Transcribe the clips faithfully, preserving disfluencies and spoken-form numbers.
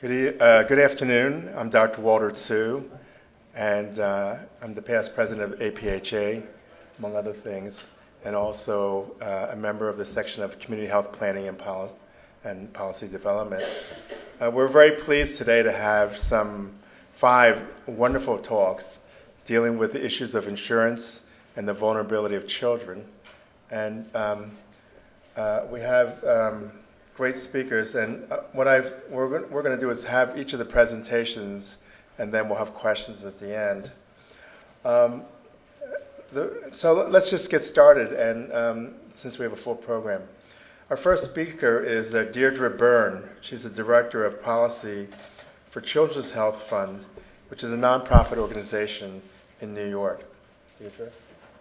Good, e- uh, good afternoon. I'm Doctor Walter Tsu, and uh, I'm the past president of A P H A, among other things, and also uh, a member of the section of Community Health Planning and, Poli- and Policy Development. Uh, we're very pleased today to have some five wonderful talks dealing with the issues of insurance and the vulnerability of children. And um, uh, we have um, great speakers, and uh, what I've, we're, we're going to do is have each of the presentations, and then we'll have questions at the end. Um, the, so let's just get started, and um, since we have a full program. Our first speaker is uh, Deirdre Byrne. She's the Director of Policy for Children's Health Fund, which is a nonprofit organization in New York. Deirdre?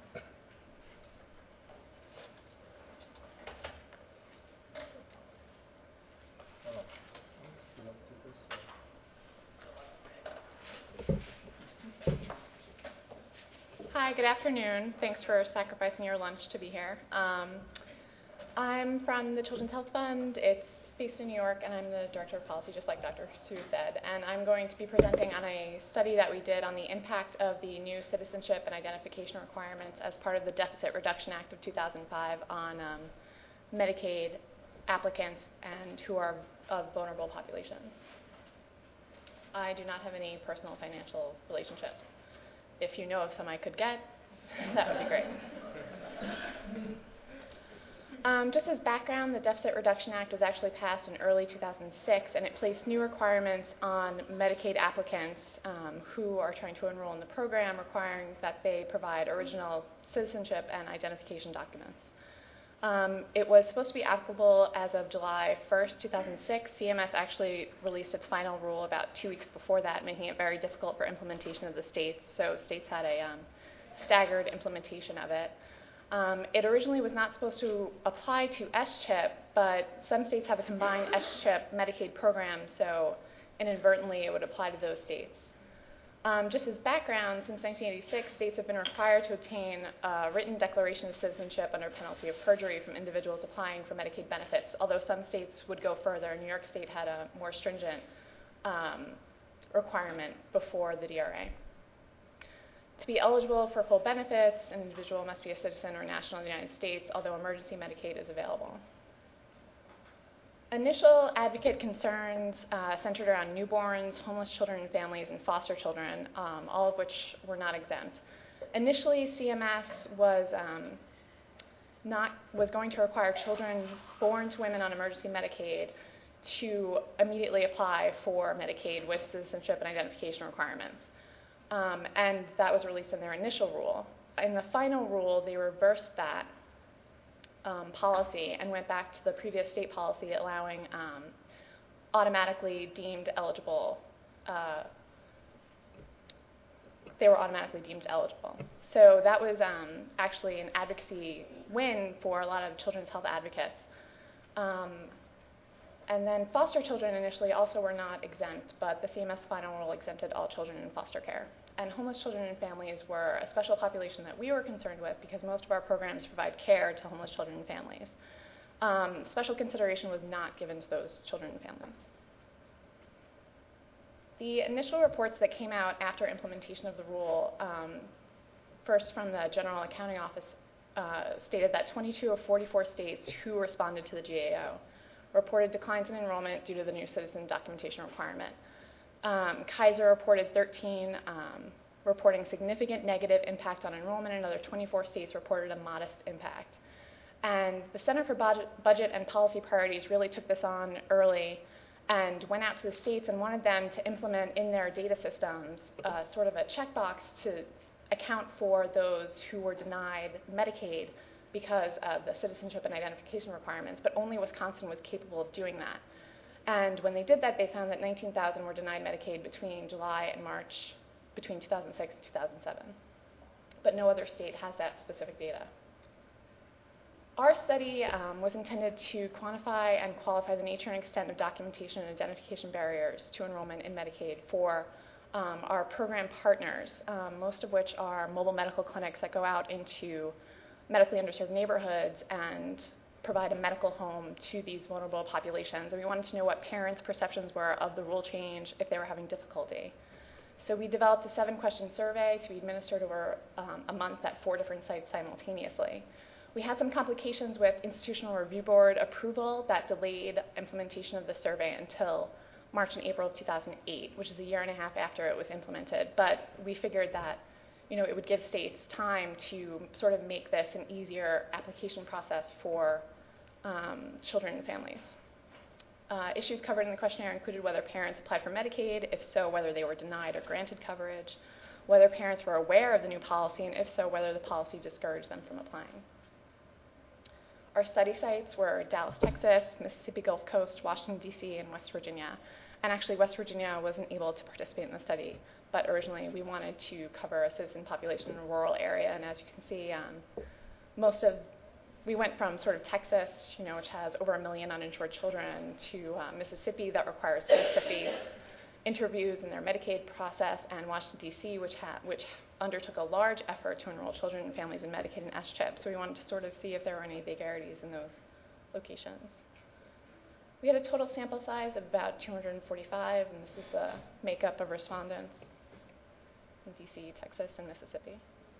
Hi, good afternoon. Thanks for sacrificing your lunch to be here. Um, I'm from the Children's Health Fund. It's based in New York, and I'm the Director of Policy, just like Doctor Tsu said. And I'm going to be presenting on a study that we did on the impact of the new citizenship and identification requirements as part of the Deficit Reduction Act of two thousand five on um, Medicaid applicants and who are of vulnerable populations. I do not have any personal financial relationships. If you know of some I could get, that would be great. Um, just as background, the Deficit Reduction Act was actually passed in early two thousand six, and it placed new requirements on Medicaid applicants um, who are trying to enroll in the program, requiring that they provide original citizenship and identification documents. Um, it was supposed to be applicable as of July first, two thousand six. C M S actually released its final rule about two weeks before that, making it very difficult for implementation of the states. So states had a um, staggered implementation of it. Um, it originally was not supposed to apply to S CHIP, but some states have a combined S CHIP Medicaid program, so inadvertently it would apply to those states. Um, just as background, since nineteen eighty-six, states have been required to obtain a written declaration of citizenship under penalty of perjury from individuals applying for Medicaid benefits, although some states would go further. New York State had a more stringent um, requirement before the D R A. To be eligible for full benefits, an individual must be a citizen or national of the United States, although emergency Medicaid is available. Initial advocate concerns uh, centered around newborns, homeless children and families, and foster children, um, all of which were not exempt. Initially, C M S was um, not was going to require children born to women on emergency Medicaid to immediately apply for Medicaid with citizenship and identification requirements, um, and that was released in their initial rule. In the final rule, they reversed that Um, policy and went back to the previous state policy allowing um, automatically deemed eligible, uh, they were automatically deemed eligible. So that was um, actually an advocacy win for a lot of children's health advocates. Um, and then foster children initially also were not exempt, but the C M S final rule exempted all children in foster care. And homeless children and families were a special population that we were concerned with because most of our programs provide care to homeless children and families. Um, special consideration was not given to those children and families. The initial reports that came out after implementation of the rule, um, first from the General Accounting Office, uh, stated that twenty-two of forty-four states who responded to the G A O reported declines in enrollment due to the new citizen documentation requirement. Um, Kaiser reported thirteen, um, reporting significant negative impact on enrollment, and another twenty-four states reported a modest impact. And the Center for Budget, Budget and Policy Priorities really took this on early and went out to the states and wanted them to implement in their data systems uh, sort of a checkbox to account for those who were denied Medicaid because of the citizenship and identification requirements, but only Wisconsin was capable of doing that. And when they did that, they found that nineteen thousand were denied Medicaid between July and March, between two thousand six and two thousand seven. But no other state has that specific data. Our study um, was intended to quantify and qualify the nature and extent of documentation and identification barriers to enrollment in Medicaid for um, our program partners, um, most of which are mobile medical clinics that go out into medically underserved neighborhoods and provide a medical home to these vulnerable populations. And we wanted to know what parents' perceptions were of the rule change if they were having difficulty. So we developed a seven-question survey to be administered over um, a month at four different sites simultaneously. We had some complications with Institutional Review Board approval that delayed implementation of the survey until March and April of two thousand eight, which is a year and a half after it was implemented. But we figured that you know, it would give states time to sort of make this an easier application process for um, children and families. Uh, issues covered in the questionnaire included whether parents applied for Medicaid, if so, whether they were denied or granted coverage, whether parents were aware of the new policy, and if so, whether the policy discouraged them from applying. Our study sites were Dallas, Texas, Mississippi Gulf Coast, Washington, D C, and West Virginia. And actually, West Virginia wasn't able to participate in the study, but originally we wanted to cover a citizen population in a rural area. And as you can see, um, most of, we went from sort of Texas, you know, which has over a million uninsured children, to uh, Mississippi that requires face-to-face interviews in their Medicaid process, and Washington, D C, which, ha which undertook a large effort to enroll children and families in Medicaid and S CHIP. So we wanted to sort of see if there were any vagaries in those locations. We had a total sample size of about two hundred forty-five, and this is the makeup of respondents in D C, Texas, and Mississippi.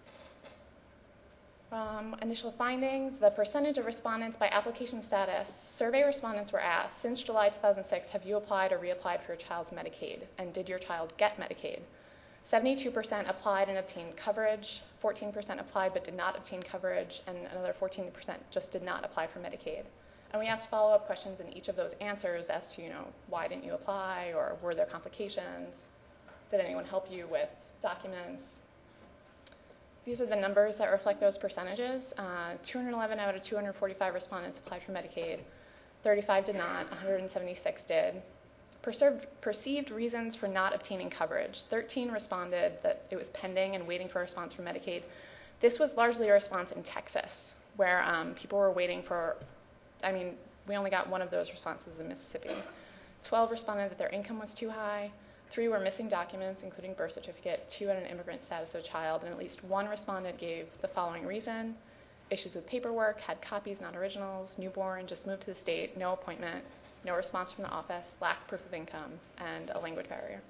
From initial findings, the percentage of respondents by application status, survey respondents were asked, since July two thousand six, have you applied or reapplied for your child's Medicaid? And did your child get Medicaid? seventy-two percent applied and obtained coverage, fourteen percent applied but did not obtain coverage, and another fourteen percent just did not apply for Medicaid. And we asked follow-up questions in each of those answers as to, you know, why didn't you apply, or were there complications? Did anyone help you with documents? These are the numbers that reflect those percentages. Uh, two hundred eleven out of two hundred forty-five respondents applied for Medicaid. thirty-five did not, one hundred seventy-six did. Perceived, perceived reasons for not obtaining coverage. thirteen responded that it was pending and waiting for a response from Medicaid. This was largely a response in Texas, where um, people were waiting for, I mean, we only got one of those responses in Mississippi. twelve responded that their income was too high. Three were missing documents, including birth certificate. Two had an immigrant status of a child, and at least one respondent gave the following reason: issues with paperwork, had copies, not originals, newborn, just moved to the state, no appointment, no response from the office, lack proof of income, and a language barrier.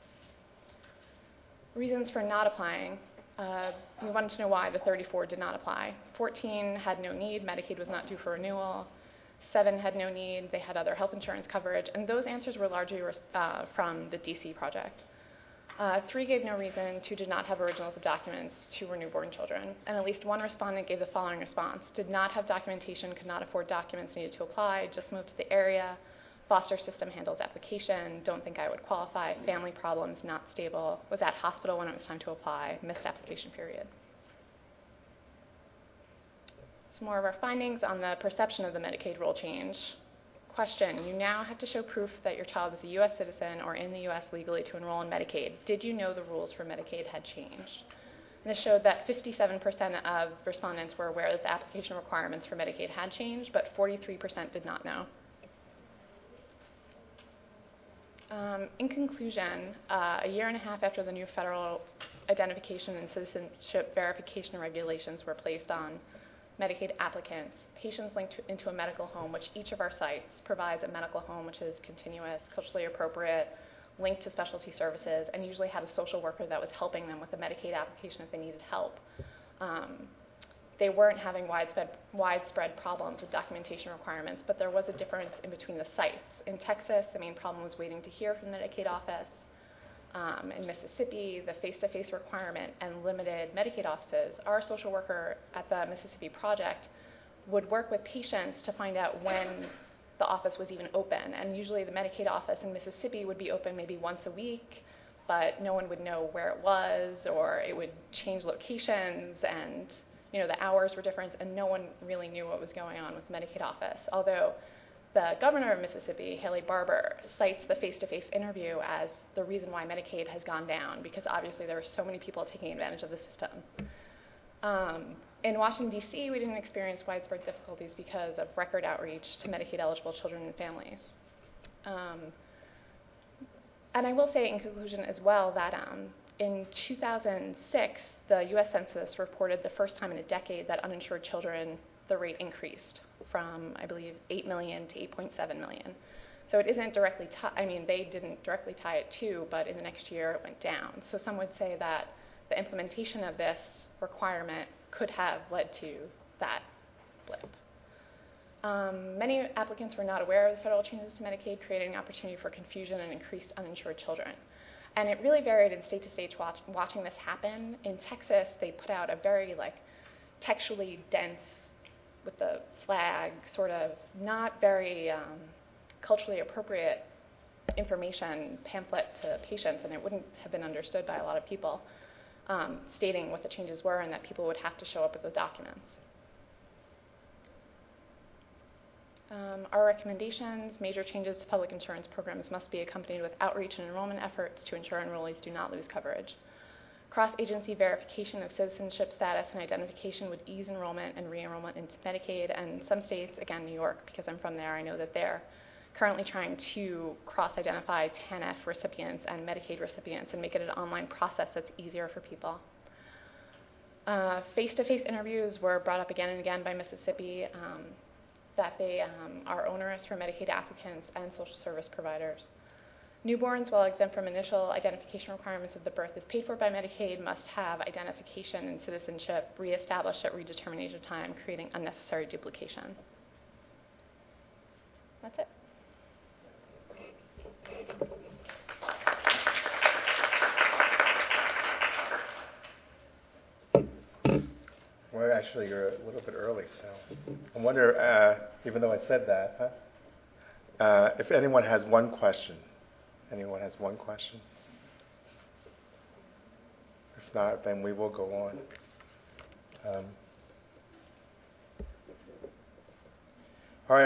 Reasons for not applying. Uh, we wanted to know why the thirty-four did not apply. fourteen had no need, Medicaid was not due for renewal. Seven had no need, they had other health insurance coverage, and those answers were largely uh, from the D C project. Uh, three gave no reason, two did not have originals of documents, two were newborn children, and at least one respondent gave the following response: did not have documentation, could not afford documents needed to apply, just moved to the area, foster system handles application, don't think I would qualify, family problems, not stable, was at hospital when it was time to apply, missed application period. Some more of our findings on the perception of the Medicaid rule change. Question: you now have to show proof that your child is a U S citizen or in the U S legally to enroll in Medicaid. Did you know the rules for Medicaid had changed? And this showed that fifty-seven percent of respondents were aware that the application requirements for Medicaid had changed, but forty-three percent did not know. Um, in conclusion, uh, a year and a half after the new federal identification and citizenship verification regulations were placed on Medicaid applicants, patients linked to, into a medical home, which each of our sites provides a medical home which is continuous, culturally appropriate, linked to specialty services, and usually had a social worker that was helping them with the Medicaid application if they needed help. Um, they weren't having widespread, widespread problems with documentation requirements, but there was a difference in between the sites. In Texas, the main problem was waiting to hear from the Medicaid office. Um, in Mississippi, the face-to-face requirement and limited Medicaid offices. Our social worker at the Mississippi Project would work with patients to find out when the office was even open. And usually the Medicaid office in Mississippi would be open maybe once a week, but no one would know where it was, or it would change locations, and you know the hours were different, and no one really knew what was going on with the Medicaid office. Although the governor of Mississippi, Haley Barbour, cites the face-to-face interview as the reason why Medicaid has gone down, because obviously there were so many people taking advantage of the system. Um, in Washington, D C, we didn't experience widespread difficulties because of record outreach to Medicaid-eligible children and families. Um, and I will say in conclusion as well that um, in two thousand six, the U S Census reported the first time in a decade that uninsured children the rate increased from, I believe, eight million to eight point seven million. So it isn't directly, ti I mean, they didn't directly tie it to, but in the next year it went down. So some would say that the implementation of this requirement could have led to that blip. Um, many applicants were not aware of the federal changes to Medicaid, creating an opportunity for confusion and increased uninsured children. And it really varied in state to state watch, watching this happen. In Texas, they put out a very like textually dense, with the flag, sort of not very um, culturally appropriate information pamphlet to patients, and it wouldn't have been understood by a lot of people, um, stating what the changes were and that people would have to show up with those documents. Um, our recommendations: major changes to public insurance programs must be accompanied with outreach and enrollment efforts to ensure enrollees do not lose coverage. Cross-agency verification of citizenship status and identification would ease enrollment and re-enrollment into Medicaid. And some states, again, New York, because I'm from there, I know that they're currently trying to cross-identify TANF recipients and Medicaid recipients and make it an online process that's easier for people. Uh, face-to-face interviews were brought up again and again by Mississippi, um, that they um, are onerous for Medicaid applicants and social service providers. Newborns, while exempt from initial identification requirements if the birth is paid for by Medicaid, must have identification and citizenship reestablished at redetermination of time, creating unnecessary duplication. That's it. Well, actually, you're a little bit early, so I wonder, uh, even though I said that, huh? Uh, if anyone has one question. Anyone has one question? If not, then we will go on. Um,